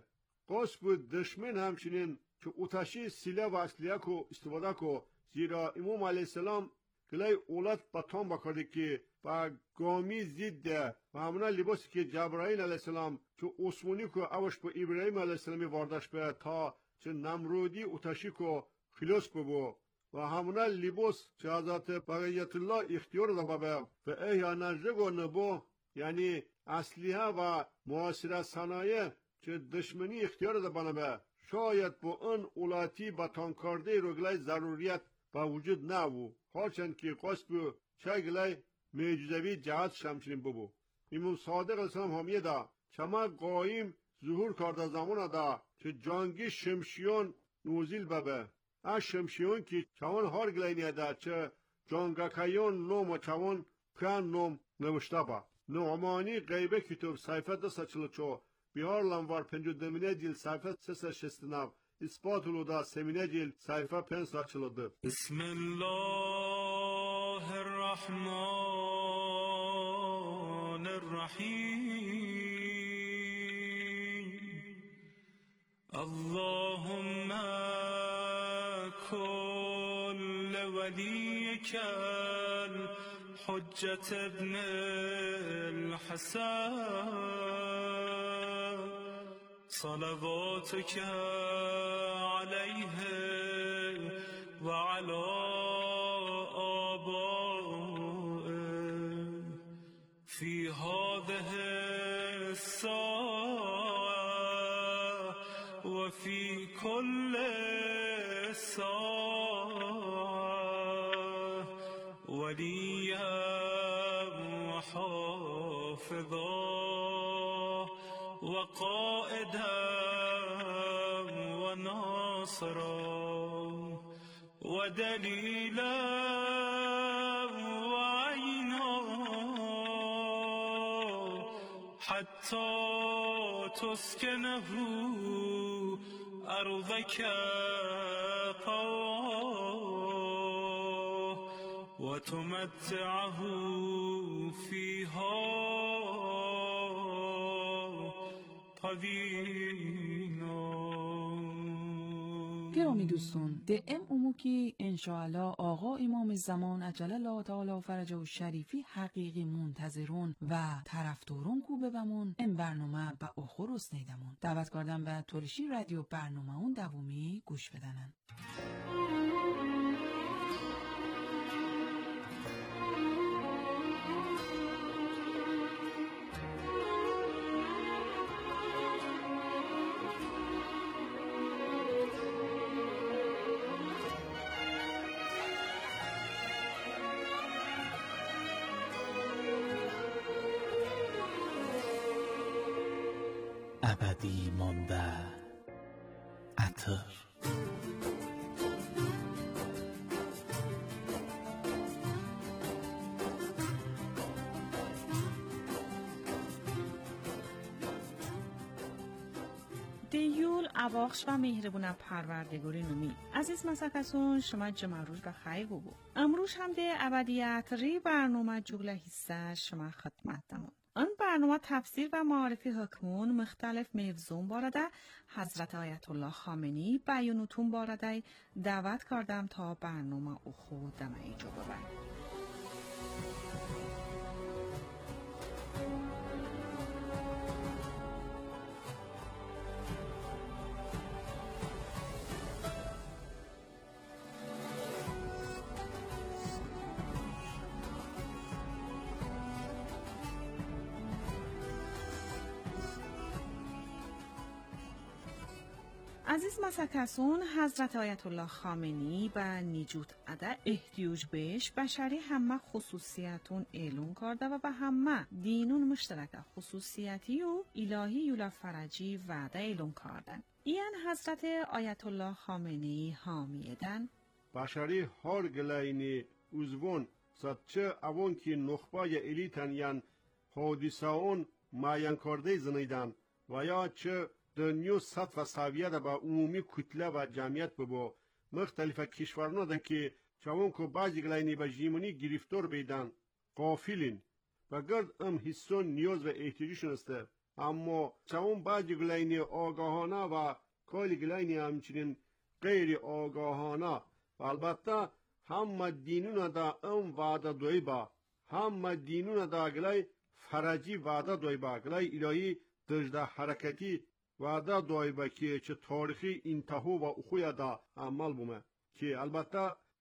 قصب دشمن همچنین که اتشی سلاح و اصلیه کو استفاده کو زیرا امام علیه السلام گلای اولاد بطان بکرده که با گامی زیده و همونا لباسی که جبرائیل علیه السلام که عثمانی که اوش با ابراهیم علیه السلامی واردش به تا چه نمرودی اتشی که خلاص ببو و همونه لیبوس که حضرت بقیت الله اختیار دا بابا و احیانجگ و نبو یعنی اسلحه و معاصره صنایع که دشمنی اختیار دا بانه شاید با اون اولاتی بطانکارده رو گلای ضروریت با وجود نبو هرچند که قصد چه گلای معجزوی جهت شمشین ببو امام صادق اسلام حامیه دا چما قایم ظهور کرده زمان دا که جانگی شمشیون نوزیل ببه از شمشیون که چوان هر گلینی دا چه جانگکایون نوم و چوان پران نوم نوشته با نعمانی غیبه کتاب صحیفه 242 بیار لنوار 52 جیل صحیفه 369 اثبات الودا 3 جیل صحیفه 542 بسم الله الرحمن الرحیم اللهم كل وليك الحجة ابن الحسن صلواتك عليه وعلى آبائه في هذه الساعة وفي كل ساعة وليا وحافظا وقائدا وناصرا ودليلا وعينا حتى تسكنه أرضك طوعا وتمتعه فيها گرامی دوستان دائم اموکی انشاءالله آقا امام زمان عجل الله تعالی فرجه و شریفی حقیقی منتظرون و طرفدارون کوبه بمون این برنامه با اخور اسنیدمون دعوت کردم و تولشی رادیو برنامه اون دومی گوش بدنن. ابدی مانده عطر دیول اباخش و مهربون پروردگاری نومی عزیز مسکسون شما جمعروش به خیر بگو امروز هم ده ابدیت ری برنامه جگله حصه شما خدمت دمون آن برنامه تفسیر و معارفی حکمون مختلف موضوع بارده حضرت آیت الله خامنی بیانوتون بارده دعوت کردم تا برنامه او خود دمه ایجا ببرد. عزیز مسکسون حضرت آیت الله خامنی به نیجوت عده احتیاج بهش بشری همه خصوصیتون اعلان کرده و به همه دینون مشترک خصوصیتی و الهی یولا فرجی وعده اعلان کردن. این حضرت آیت الله خامنی حامیدن بشری هر گلینی اوزون سچه اوان که نخبای الیتن یان حادثه اون معین کرده زنیدن و یا چه دنیو سطح و سویه با عمومی کتله و جمعیت ببا مختلف کشورنا دن که چون که بعضی گلینی با جیمونی گرفتار بیدن قافلین و گرد حسون نیاز و احتیاجشون استه اما چون بعضی گلینی آگاهانه و کالی گلینی همچنین غیر آگاهانه و البته همه دینون دا وعده دوی با همه دینون دا گلی فرجی وعده دوی با گلی الهی دجده حرکتی وعده دوی با که چه تاریخی انتهو و اخوی دا عمل بومه که البته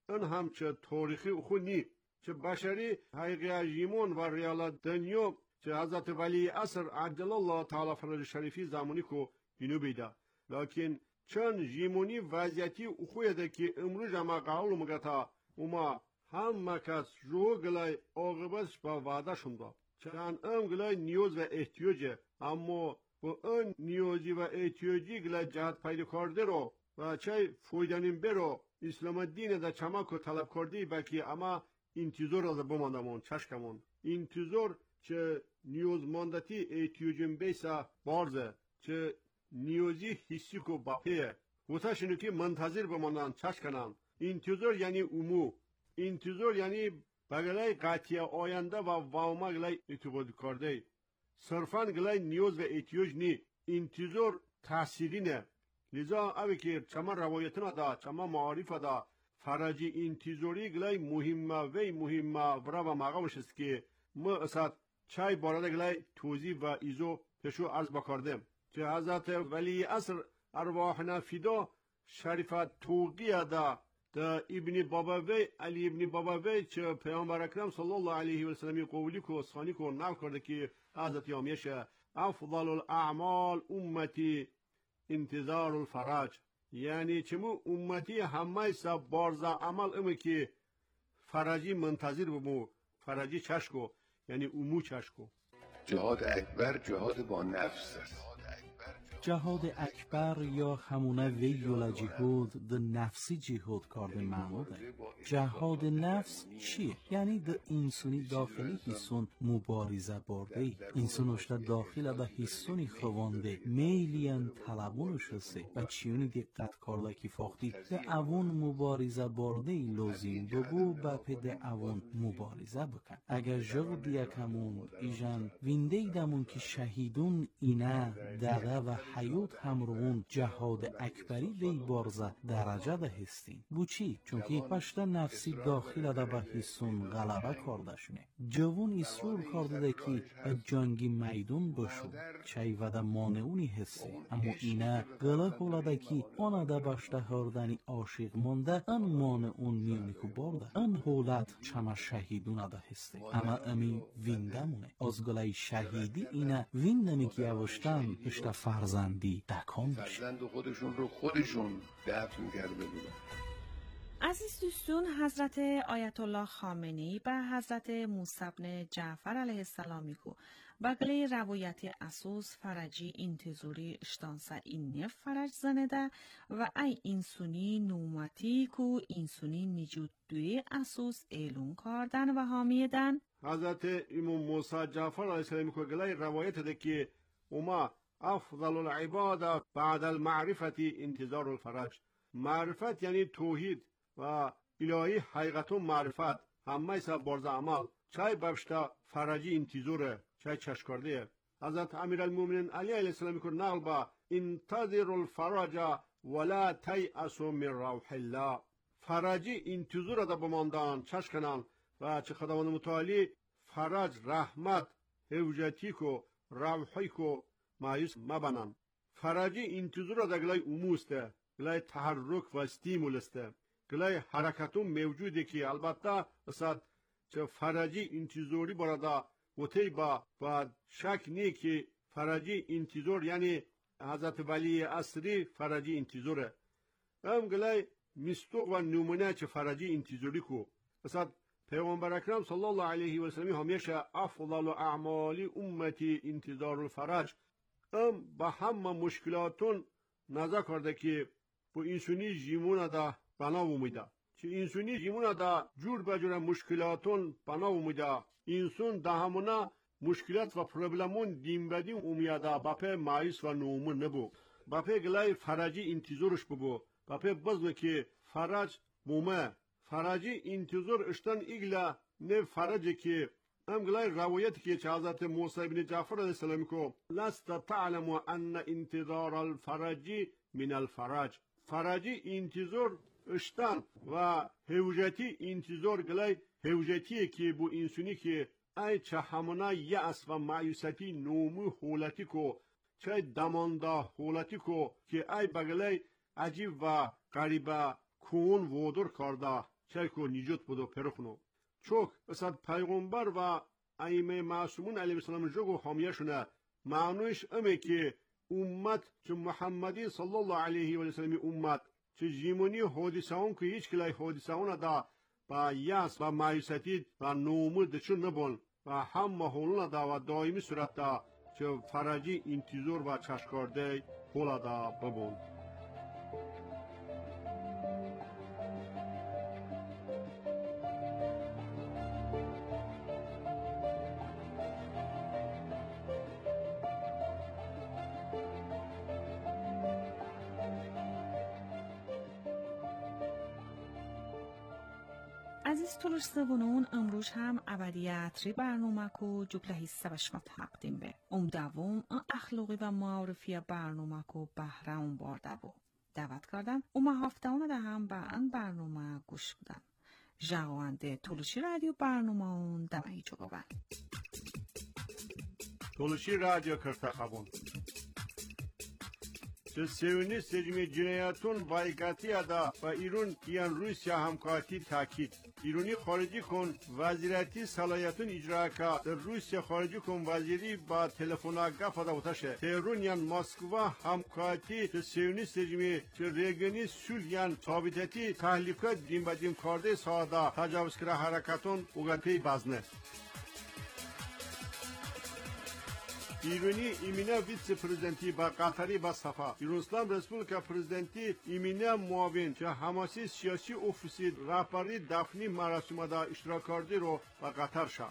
این هم چه تاریخی خود نی چه بشری حقیقی جیمون و ریالت دنیا چه حضرت ولی عصر عجل الله تعالی فرج شریفی زمانی کو اینو بیده لیکن چون جیمونی وضعیتی خویده که امروز اما قول مگتا اما هم کس رو گلای عاقبتش با وعده شونده چند گلای نیوز و احتیاجه اما با اون نیوزی و احتیاجی گلای جهت پیدا کرده رو و چه فایدنیم برو اسلام الدین در چمک و طلب کردی بلکه اما انتظار از بماندمون چشکمون انتظار چه نیوز ماندتی احتیاجیم بیسا بارزه چه نیوزی حسی کو باپیه وطاشنو که منتظر بماندن چشکنن انتظار یعنی امو انتظار یعنی بگلای قطعی آینده و واما گلای اعتقاد کرده صرفاً گلای نیوز و احتیاج نی انتظار تحصیلی نه لذا اوی که چما روایتنا دا چما معارف دا فرجی انتظاری گلای مهمه برا و مقامش است که ما اصلا چای بارده گلای توضیح و ایزو پشو عرض بکردم که حضرت ولی عصر ارواحنا فدا شریفت توقیه دا ابن باباوی علی ابن باباوی چه پیامبر اکرم صلی الله علیه و سلم قولی کو ثانی کو نقل کرده که حضرت یامیشه افضل الاعمال امتی انتظار الفرج یعنی چمو امتی همه سب بارزا عمل امه که فرجی منتظر بمو فرجی چشکو یعنی امو چشکو جهاد اکبر جهاد با نفس است جهاد اکبر یا همونه ویولا جهود ده نفسی جهود کرده معموده جهاد نفس چیه؟ یعنی ده انسانی داخلی حسون مبارزه برده انسانوش ده داخل ده حسونی خوانده میلیان طلبونش هسته و چیونی دقت کرده که فاقتی ده اوون مبارزه برده لازم بگو با ده اوون مبارزه بکن اگر جغ دیکمون ایجان وینده دمون که شهیدون اینه دغه و حیات همرون جهاد اکبری وی بارزه درجه ده هستین بو چی؟ چونکه پشت نفسی داخل ده به حسون غلبه کرده شونه جوون اصرار کرده ده که به جنگی میدون بشو چای و ده مانعونی هستی اما اینه غله هولده که آنه ده بشته هردنی عاشق مانده ان مانعون میونیکو برده ان هولد چما شهیدون ده هستی اما امی وینده مونه از گله شهیدی اینه ویندنی که یوشتن پشت فرزندی دکان بشه فرزند خودشون رو خودشون دفن کرده بودن عزیز دوستون حضرت آیت الله خامنه‌ای به حضرت موسی بن جعفر علیه السلامی کو بگلی روایت اساس فرجی انتظاری اشتانسا این فرج زنده و ای انسونی نومتی کو انسونی نجود دوی اساس اعلون کردن و حامیدن حضرت امام موسی جعفر علیه السلام کو گلای روایت ده که اوما افضل العباده بعد المعرفه انتظار الفرج معرفت یعنی توحید و الهی حقیقت و معرفت همه سب بارز عمل چای ببشتا فرجی انتظاره چای چشکرده حضرت امیرالمومنین علی علیه السلام کو نقل با انتظر الفرج ولا تیأسوا من روح الله فرجی انتظار ده بماندان چشکنان و چه خداوند متعالی فرج رحمت حوجتی کو روحی کو مایوس مبنن فرجی انتظار ده گلای اموسته گلای تحرک و استیمولسته گلای حرکتون موجوده که البته اصلا چه فرجی انتظاری براده و تیبا و شک نی که فرجی انتظار یعنی حضرت ولی عصری فرجی انتظاره هم گلای مستوق و نمونه چه فرجی انتظاری کو اصلا پیغمبر اکرم صلی الله علیه و سلم همیشه افضل اعمال امتی انتظار الفرج با همه مشکلاتون نظر کرده که با انسانی جیمون دا بنا اومیده چه انسانی جیمون دا جور بجور مشکلاتون بنا اومیده انسان دا همونه مشکلات و پرابلمون دیم بدیم اومیده باپه مایس و نومون نبو باپه گلای فرجی انتظارش ببو باپه بزنه که فرج مومه فرجی انتظار اشتن ایگلا نه فرجی که هم گلای روایت که حضرت موسی بن جعفر علیه السلام کو لست تعلم ان انتظار الفرج من الفرج فرجی انتظار اشتن و حوجتی انتظار گلای حوجتی که بو انسانی که ای چه همونه یأس و معیوستی نومو حولتی کو چه دمانده حولتی کو که ای بگلای عجیب و غریبه کون وودر کرده چرکو نیجوت بودو پرخنو چوک اسد پیغمبر و ائمه معصومون علیهم السلام جوگو حامیشونه معنیش امه که امت چه محمدی صلی الله علیه و سلم امت چه جیمونی حادثه اون که هیچ کلای حادثه اون دا با یاس و مایوسیت و نومید چون نبون و هم محولون دا و دائمی صورت دا چه فرجی انتظار و چشکارده پولا دا ببون. عزیز تولشسوونون امروز هم ابدیت ری برنامه کو جبله حصه بشما تقدیم به دوم اخلاقی و معرفی برنامه کو بهره اون بارده بو دعوت کردم هفتهانه ده هم به این برنامه گوش بودن جوانده تولشی رادیو برنامه اون دمهی چوگو بند تولشی رادیو کرتا خبون چه سیونی سجمی جنایتون بایکاتی ادا و ایران کیان روسیا همکارتی تاکید ایرانی خارجی کن وزیراتی صلاحیتون اجرا که در روسیا خارجی کن وزیری با تلفن گپ ادا وتشه تهران یان مسکو همکارتی چه سیونی سجمی چه ریگنی سول یان ثابتتی تحلیقات دیم با دیم کارده ساده تجاوزکار حرکتون اوگانتی بازنه ایرانی ایمینا ویس پرزیدنتی با قطری با صفا ایرانستان رسپولیکا پرزیدنتی ایمینا معاون که هماسی سیاسی افیسی رهبری دفنی مراسم دا اشتراک کرده رو با قطر شد.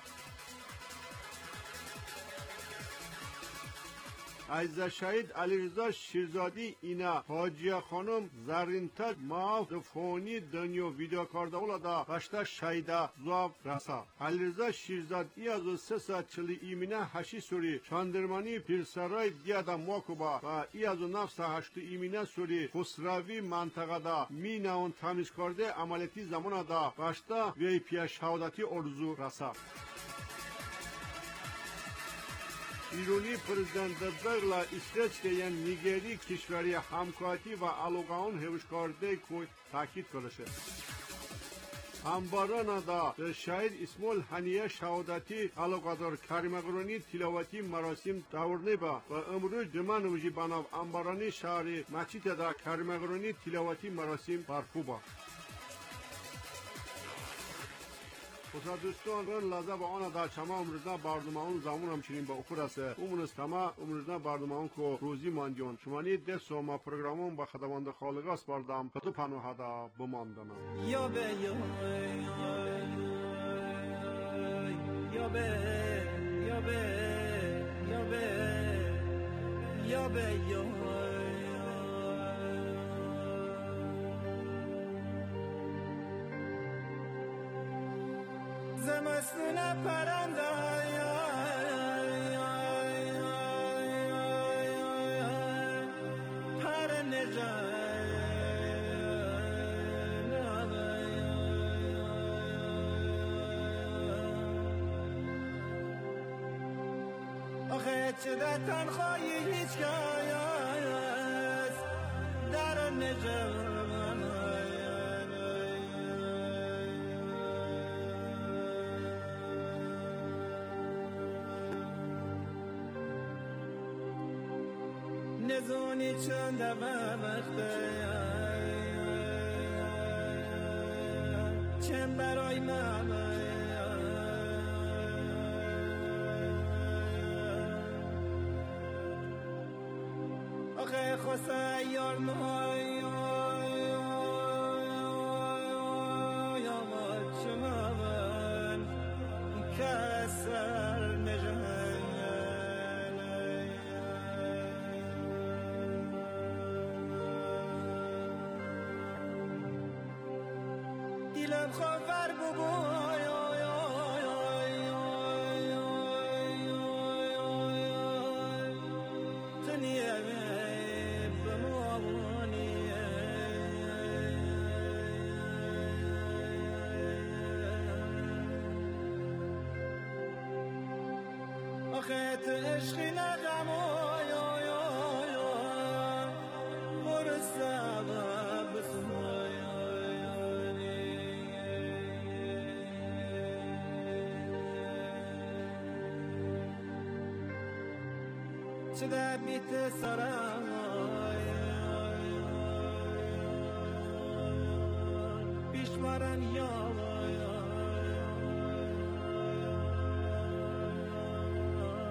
از شهید علیرضا شیرزادی اینا حاجیه خانم زرینتاج ماف دفونی دنیو ویدیو کارده اولا دا باشتا شهیده زواب رسا علیرضا شیرزادی از 3 ساعت چلی ایمینا هشی سوری چاندرمانی پیرسرای دیادا موکوبا و ای از 9 ساعت هشتو ایمینا سوری خسراوی منطقه دا مینا اون تمیز کرده عملیتی زمان دا باشتا وی پیا شهادتی ارزو رسا ایرانی پرزیدنت بغلا اسرائیل یان نیگری کشوری همکارتی و علاقه هوش کرده که تاکید کرده همباران دا شاید اسمال هنیه شهادتی علاقه کریمگرانی تلاوتی مراسم دورنه با و امروز جمان وجی بناو همبارانی شهری مسجد دا کریمگرانی تلاوتی مراسم برپو با خوشا دوستان رن لازم با آن در شما امروزنا برنامه اون زمان همچنین با اخور است اون استما امروزنا برنامه اون که روزی ماندیون شما نید دست و ما پروگرامون با خداوند خالق سپردم که تو پناه دا بماندم یا به یا یا به یا به یا به یا به یا زمستون پرنده پرنده آخه چه در تنخواهی هیچ کس در نجات نزونی چند وقته چند برای من آخه خواسته یار نهای یا چما من کسر نجه دیلم خواهر ببو تنیه بموانی آخه تو عشقی نغمو برسه بسمای چه در بیت سرای بیشمارن یا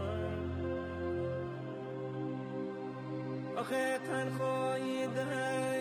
آخه تنخواهی ده